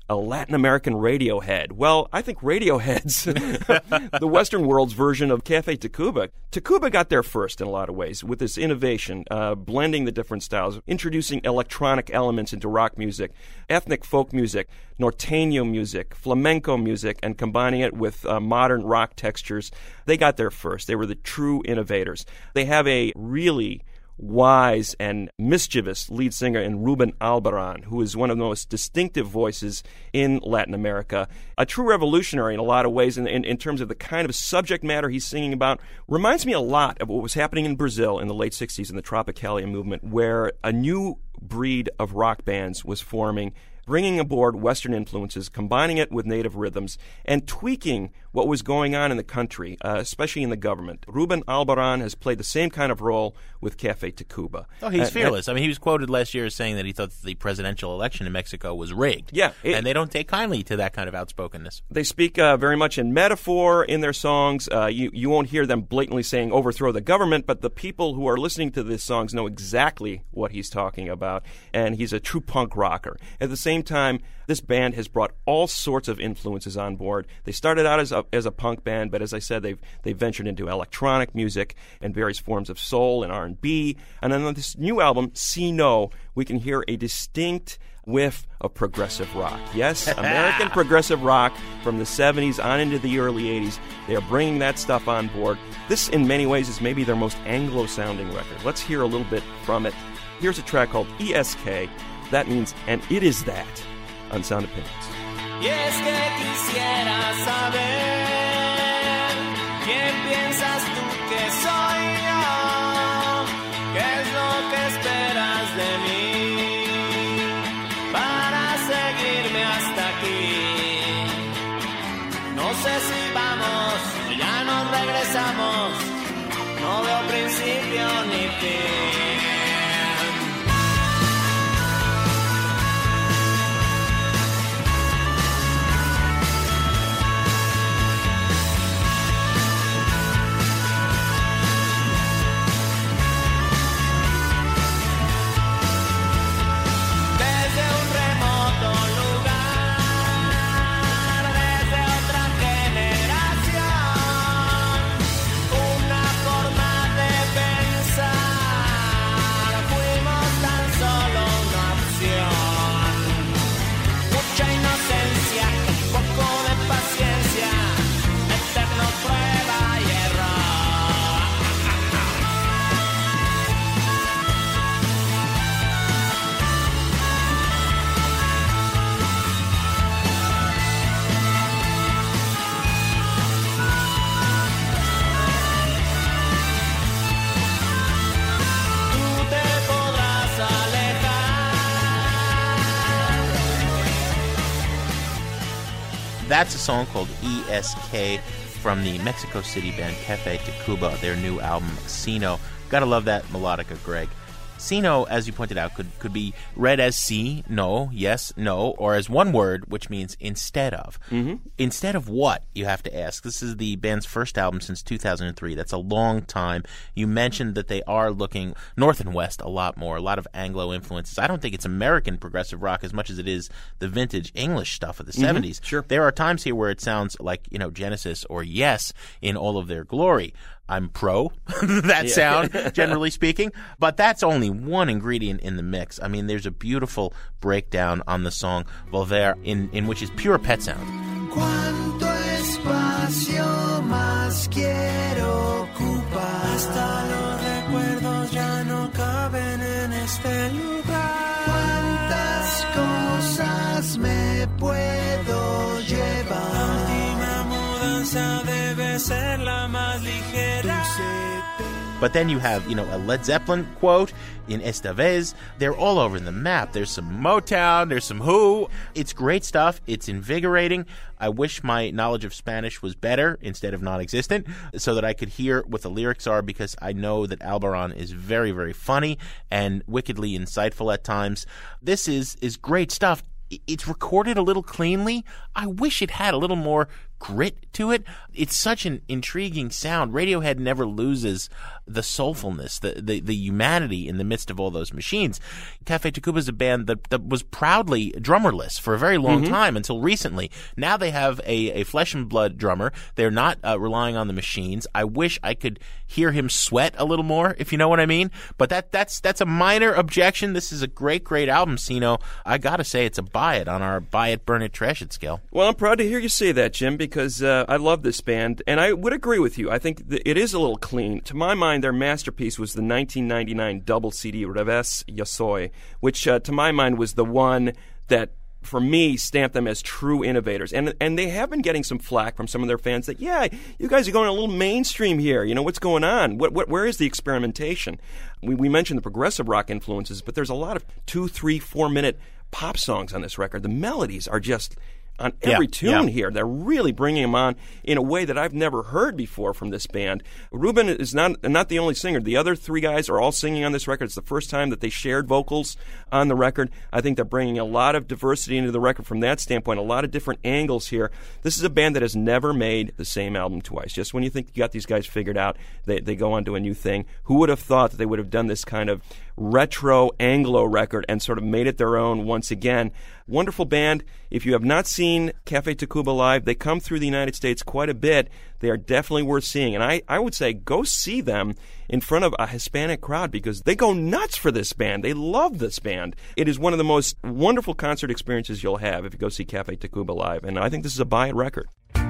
a Latin American Radiohead. Well, I think Radiohead's the Western world's version of Café Tacuba. Tacuba got there first in a lot of ways with this innovation, blending the different styles, introducing electronic elements into rock music, ethnic folk music, norteño music, flamenco music, and combining it with modern rock textures. They got there first. They were the true innovators. They have a really wise and mischievous lead singer in Ruben Albarrán, who is one of the most distinctive voices in Latin America. A true revolutionary in a lot of ways in terms of the kind of subject matter he's singing about. Reminds me a lot of what was happening in Brazil in the late 60s in the Tropicalia movement, where a new breed of rock bands was forming, bringing aboard Western influences, combining it with native rhythms, and tweaking what was going on in the country, especially in the government. Ruben Albarrán has played the same kind of role with Café Tacuba. Oh, he's fearless. I mean, he was quoted last year as saying that he thought the presidential election in Mexico was rigged. Yeah. And they don't take kindly to that kind of outspokenness. They speak very much in metaphor in their songs. You won't hear them blatantly saying overthrow the government, but the people who are listening to these songs know exactly what he's talking about, and he's a true punk rocker. At the same time, this band has brought all sorts of influences on board. They started out as a punk band, but as I said, they've ventured into electronic music and various forms of soul and R&B. And on this new album, See No, we can hear a distinct whiff of progressive rock. Yes, American progressive rock from the 70s on into the early 80s. They are bringing that stuff on board. This, in many ways, is maybe their most Anglo-sounding record. Let's hear a little bit from it. Here's a track called ESK. That means, and it is that, on Sound Opinions. Y es que quisiera saber quién piensas tú que soy yo, qué es lo que esperas de mí para seguirme hasta aquí. No sé si vamos o ya nos regresamos, no veo principio ni fin. That's a song called ESK from the Mexico City band Café Tacuba, their new album, Sino. Gotta love that melodica, Greg. Sino, as you pointed out, could be read as see, no, yes, no, or as one word, which means instead of. Mm-hmm. Instead of what, you have to ask. This is the band's first album since 2003. That's a long time. You mentioned that they are looking north and west a lot more, a lot of Anglo influences. I don't think it's American progressive rock as much as it is the vintage English stuff of the 70s. Sure. There are times here where it sounds like, Genesis or Yes in all of their glory. I'm pro that sound, generally speaking, but that's only one ingredient in the mix. I mean, there's a beautiful breakdown on the song Volver in which is pure Pet sound. Cuánto espacio más quiero ocupar. Hasta los recuerdos ya no caben en este lugar. Cuántas cosas me puedo llevar. La última mudanza debe ser la más ligera. But then you have, a Led Zeppelin quote in Esta Vez. They're all over the map. There's some Motown. There's some Who. It's great stuff. It's invigorating. I wish my knowledge of Spanish was better instead of non-existent so that I could hear what the lyrics are, because I know that Albarrán is very, very funny and wickedly insightful at times. This is great stuff. It's recorded a little cleanly. I wish it had a little more grit to it. It's such an intriguing sound. Radiohead never loses the soulfulness, the humanity in the midst of all those machines. Cafe Tacuba is a band that was proudly drummerless for a very long time until recently. Now they have a flesh and blood drummer. They're not relying on the machines. I wish I could hear him sweat a little more, if you know what I mean. But that's a minor objection. This is a great album, Sino. I gotta say it's a buy it on our buy it, burn it, trash it scale. Well, I'm proud to hear you say that, Jim, because I love this band, and I would agree with you. I think it is a little clean. To my mind, their masterpiece was the 1999 double CD Revés Yo Soy, which to my mind was the one that, for me, stamped them as true innovators. And they have been getting some flack from some of their fans that, yeah, you guys are going a little mainstream here. You know, what's going on? Where is the experimentation? We mentioned the progressive rock influences, but there's a lot of 2, 3, 4-minute pop songs on this record. The melodies are just on every tune here. They're really bringing them on in a way that I've never heard before from this band. Ruben is not the only singer. The other 3 guys are all singing on this record. It's the first time that they shared vocals on the record. I think they're bringing a lot of diversity into the record from that standpoint, a lot of different angles here. This is a band that has never made the same album twice. Just when you think you got these guys figured out, they go on to a new thing. Who would have thought that they would have done this kind of retro Anglo record and sort of made it their own once again? Wonderful band. If you have not seen Cafe Tacuba live, they come through the United States quite a bit. They are definitely worth seeing. And I would say go see them in front of a Hispanic crowd because they go nuts for this band. They love this band. It is one of the most wonderful concert experiences you'll have if you go see Cafe Tacuba live. And I think this is a buy-it record.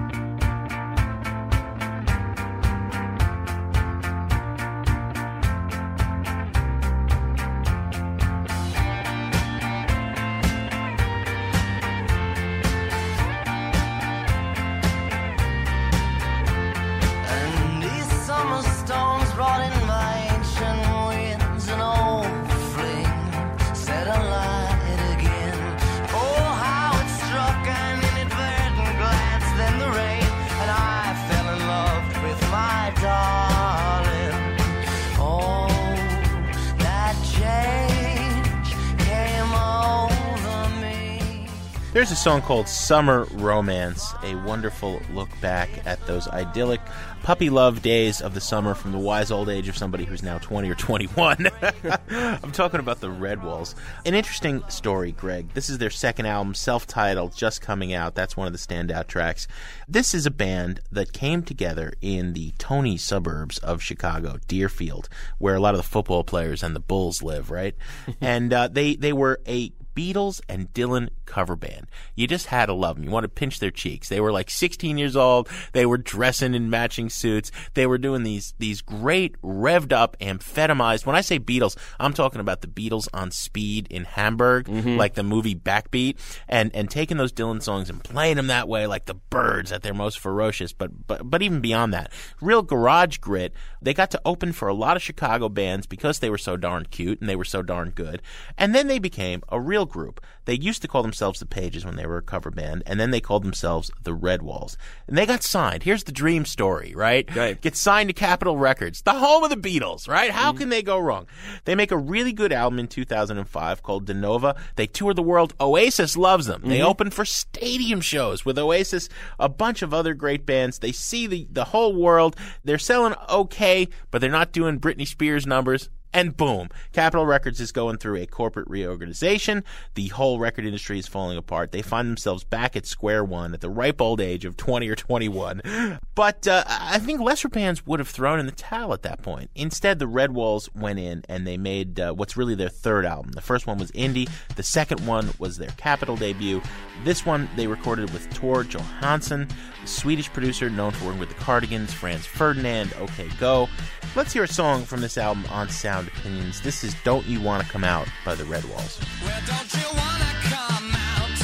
There's a song called Summer Romance, a wonderful look back at those idyllic puppy love days of the summer from the wise old age of somebody who's now 20 or 21. I'm talking about the Redwalls. An interesting story, Greg. This is their second album, self-titled, just coming out. That's one of the standout tracks. This is a band that came together in the Tony suburbs of Chicago, Deerfield, where a lot of the football players and the Bulls live, right? And they were a Beatles and Dylan cover band. You just had to love them. You want to pinch their cheeks. They were like 16 years old. They were dressing in matching suits. They were doing these great revved up, amphetamized. When I say Beatles, I'm talking about the Beatles on speed in Hamburg, like the movie Backbeat, and taking those Dylan songs and playing them that way, like the Byrds at their most ferocious. But even beyond that, real garage grit. They got to open for a lot of Chicago bands because they were so darn cute and they were so darn good. And then they became a real group. They used to call themselves the Pages when they were a cover band, and then they called themselves the Redwalls. And they got signed. Here's the dream story, right? Get signed to Capitol Records, the home of the Beatles, right? How can they go wrong? They make a really good album in 2005 called De Nova. They tour the world. Oasis loves them. They open for stadium shows with Oasis, a bunch of other great bands. They see the whole world. They're selling okay, but they're not doing Britney Spears numbers. And boom, Capitol Records is going through a corporate reorganization. The whole record industry is falling apart. They find themselves back at square one at the ripe old age of 20 or 21. But I think lesser bands would have thrown in the towel at that point. Instead, the Redwalls went in and they made what's really their third album. The first one was Indie. The second one was their Capitol debut. This one they recorded with Tor Johansson, the Swedish producer known for working with the Cardigans, Franz Ferdinand, OK Go. Let's hear a song from this album on Sound Opinions. This is Don't You Wanna Come Out by the Redwalls. Well, don't you wanna come out?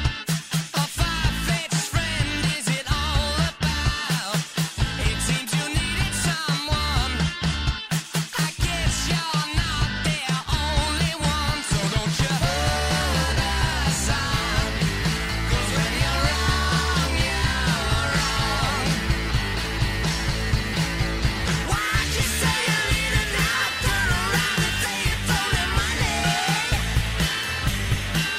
A far-fetched friend is it all about? It seems you needed someone. I guess you're not their only one. So don't you hurt us on? 'Cause when you're wrong, you're wrong. Why'd you say you needed now? Turn around and say it's only money.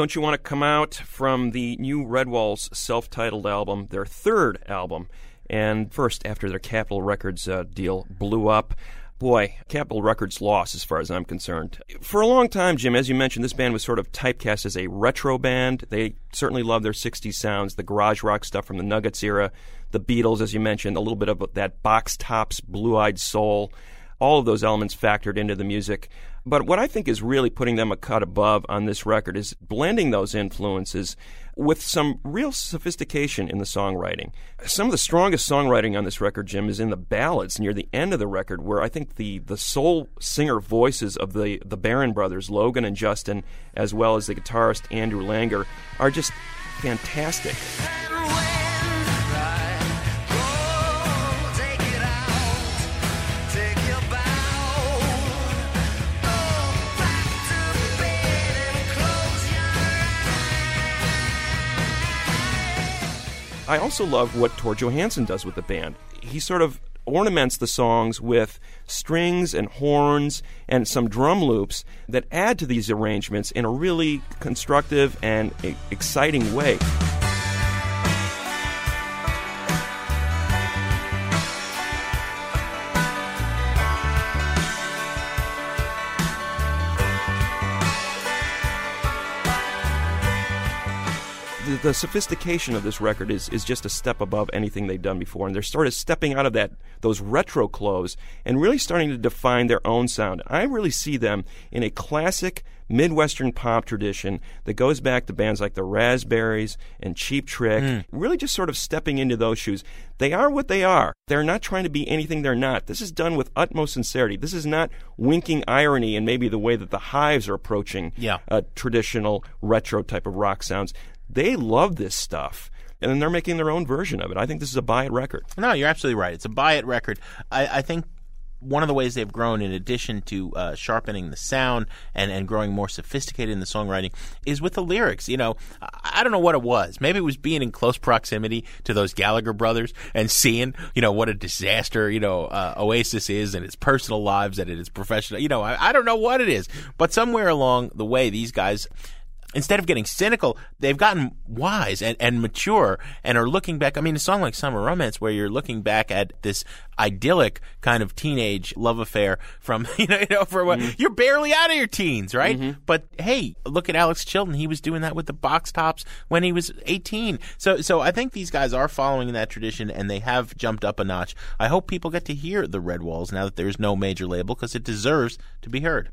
Don't You Want to Come Out from the new Redwall's self-titled album, their third album, and first after their Capitol Records deal blew up. Boy, Capitol Records lost as far as I'm concerned. For a long time, Jim, as you mentioned, this band was sort of typecast as a retro band. They certainly love their 60s sounds, the garage rock stuff from the Nuggets era, the Beatles, as you mentioned, a little bit of that box tops, blue-eyed soul. All of those elements factored into the music. But what I think is really putting them a cut above on this record is blending those influences with some real sophistication in the songwriting. Some of the strongest songwriting on this record, Jim, is in the ballads near the end of the record, where I think the soul singer voices of the Barron brothers, Logan and Justin, as well as the guitarist Andrew Langer, are just fantastic. I also love what Tor Johansson does with the band. He sort of ornaments the songs with strings and horns and some drum loops that add to these arrangements in a really constructive and exciting way. The sophistication of this record is just a step above anything they've done before, and they're sort of stepping out of those retro clothes and really starting to define their own sound. I really see them in a classic Midwestern pop tradition that goes back to bands like the Raspberries and Cheap Trick, really just sort of stepping into those shoes. They are what they are. They're not trying to be anything they're not. This is done with utmost sincerity. This is not winking irony in maybe the way that the Hives are approaching traditional retro type of rock sounds. They love this stuff, and then they're making their own version of it. I think this is a buy-it record. No, you're absolutely right. It's a buy-it record. I think one of the ways they've grown, in addition to sharpening the sound and growing more sophisticated in the songwriting, is with the lyrics. You know, I don't know what it was. Maybe it was being in close proximity to those Gallagher brothers and seeing, what a disaster, Oasis is in its personal lives and in its professional. I don't know what it is. But somewhere along the way, these guys, instead of getting cynical, they've gotten wise and mature and are looking back. I mean, a song like Summer Romance, where you're looking back at this idyllic kind of teenage love affair from, you're barely out of your teens, right? Mm-hmm. But hey, look at Alex Chilton. He was doing that with the Box Tops when he was 18. So I think these guys are following that tradition, and they have jumped up a notch. I hope people get to hear the Redwalls now that there's no major label, because it deserves to be heard.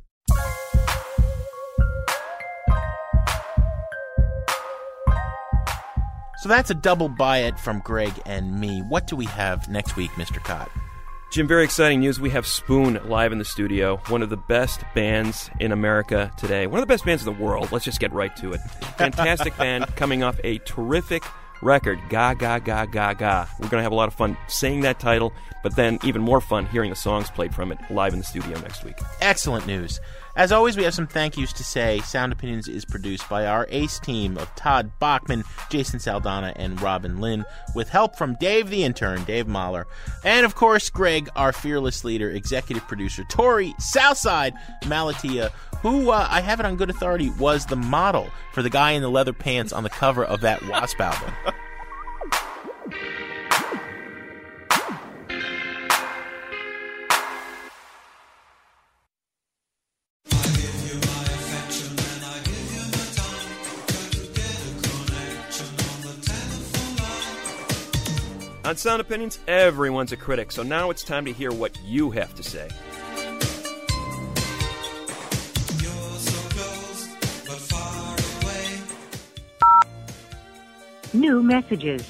So that's a double buy-it from Greg and me. What do we have next week, Mr. Cott? Jim, very exciting news. We have Spoon live in the studio, one of the best bands in America today. One of the best bands in the world. Let's just get right to it. Fantastic band coming off a terrific record, Ga Ga Ga Ga Ga. We're going to have a lot of fun saying that title, but then even more fun hearing the songs played from it live in the studio next week. Excellent news. As always, we have some thank yous to say. Sound Opinions is produced by our ace team of Todd Bachman, Jason Saldana, and Robin Lynn, with help from Dave the intern, Dave Mahler, and of course, Greg, our fearless leader, executive producer, Tori Southside Malatia, who, I have it on good authority, was the model for the guy in the leather pants on the cover of that Wasp album. On Sound Opinions, everyone's a critic, so now it's time to hear what you have to say. New messages.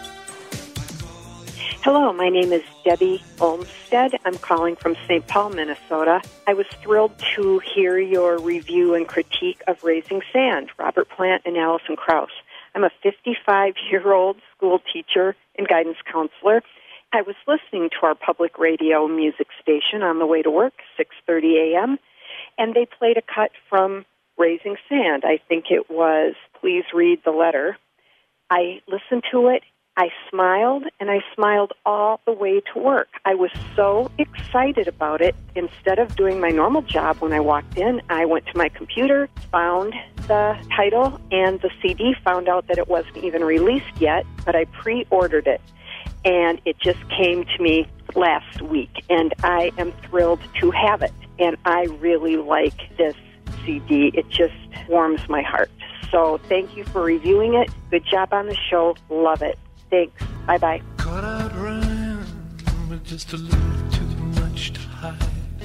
Hello, my name is Debbie Olmstead. I'm calling from St. Paul, Minnesota. I was thrilled to hear your review and critique of Raising Sand, Robert Plant and Alison Krauss. I'm a 55-year-old school teacher and guidance counselor. I was listening to our public radio music station on the way to work, 6:30 a.m., and they played a cut from Raising Sand. I think it was Please Read the Letter. I listened to it, I smiled, and I smiled all the way to work. I was so excited about it. Instead of doing my normal job when I walked in, I went to my computer, found the title and the CD, found out that it wasn't even released yet, but I pre-ordered it. And it just came to me last week, and I am thrilled to have it. And I really like this CD. It just warms my heart. So thank you for reviewing it. Good job on the show. Love it. Thanks. Bye-bye. Caught out running with just a little too much to hide.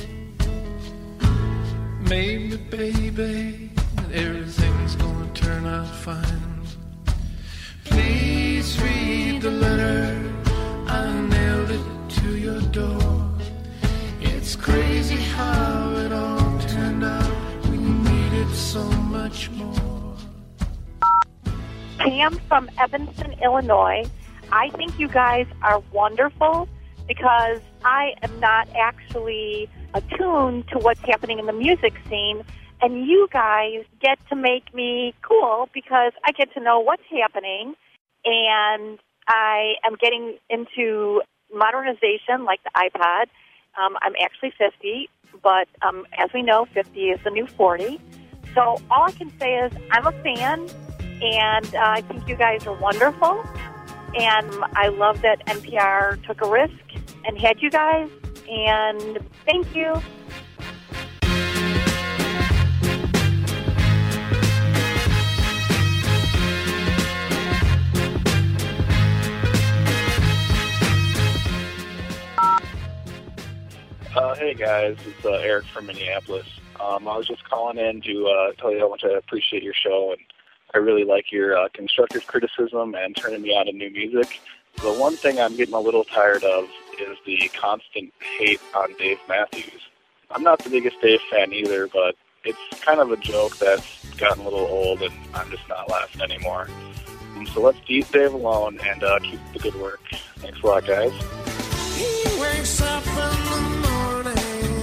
Maybe, baby, everything's gonna turn out fine. Please read the letter. I nailed it to your door. It's crazy how it all turned out. We needed so much more. Pam from Evanston, Illinois. I think you guys are wonderful because I am not actually attuned to what's happening in the music scene, and you guys get to make me cool because I get to know what's happening, and I am getting into modernization like the iPod. I'm actually 50, but as we know, 50 is the new 40. So all I can say is I'm a fan, and I think you guys are wonderful. And I love that NPR took a risk and had you guys. And thank you. Hey guys, it's Eric from Minneapolis. I was just calling in to tell you how much I appreciate your show, and I really like your constructive criticism and turning me on to new music. The one thing I'm getting a little tired of is the constant hate on Dave Matthews. I'm not the biggest Dave fan either, but it's kind of a joke that's gotten a little old, and I'm just not laughing anymore. So let's leave Dave alone and keep the good work. Thanks a lot, guys. He wakes up in the morning,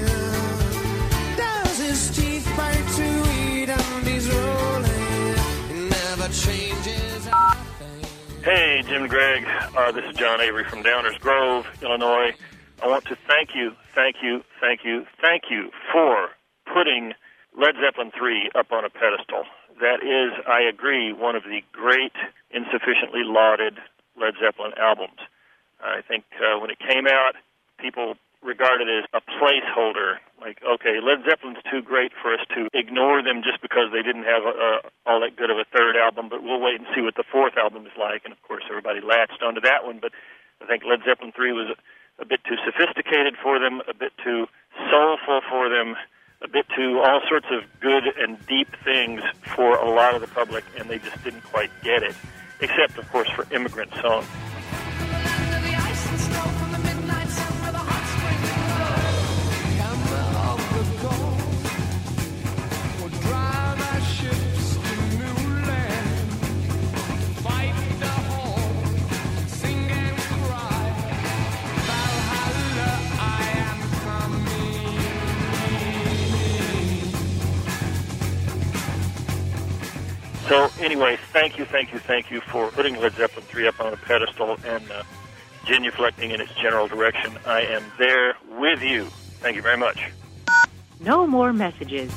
does his teeth bite to eat, and he's rolling, he never changes a thing. Hey, Jim and Greg, this is John Avery from Downers Grove, Illinois. I want to thank you for putting Led Zeppelin 3 up on a pedestal. That is, I agree, one of the great, insufficiently lauded Led Zeppelin albums. I think when it came out, people regarded it as a placeholder. Like, okay, Led Zeppelin's too great for us to ignore them just because they didn't have all that good of a third album, but we'll wait and see what the fourth album is like. And, of course, everybody latched onto that one. But I think Led Zeppelin 3 was a bit too sophisticated for them, a bit too soulful for them, a bit too all sorts of good and deep things for a lot of the public, and they just didn't quite get it, except, of course, for Immigrant Song. So anyway, thank you for putting Led Zeppelin 3 up on a pedestal and genuflecting in its general direction. I am there with you. Thank you very much. No more messages.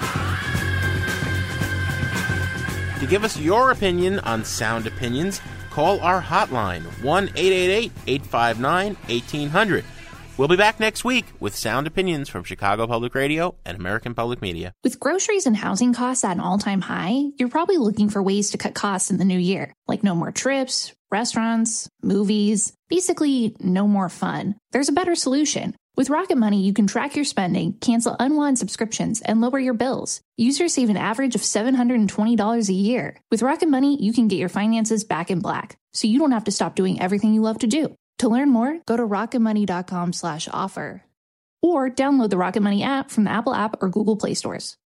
To give us your opinion on Sound Opinions, call our hotline, 1-888-859-1800. We'll be back next week with Sound Opinions from Chicago Public Radio and American Public Media. With groceries and housing costs at an all-time high, you're probably looking for ways to cut costs in the new year, like no more trips, restaurants, movies, basically no more fun. There's a better solution. With Rocket Money, you can track your spending, cancel unwanted subscriptions, and lower your bills. Users save an average of $720 a year. With Rocket Money, you can get your finances back in black, so you don't have to stop doing everything you love to do. To learn more, go to rocketmoney.com/offer or download the Rocket Money app from the Apple app or Google Play stores.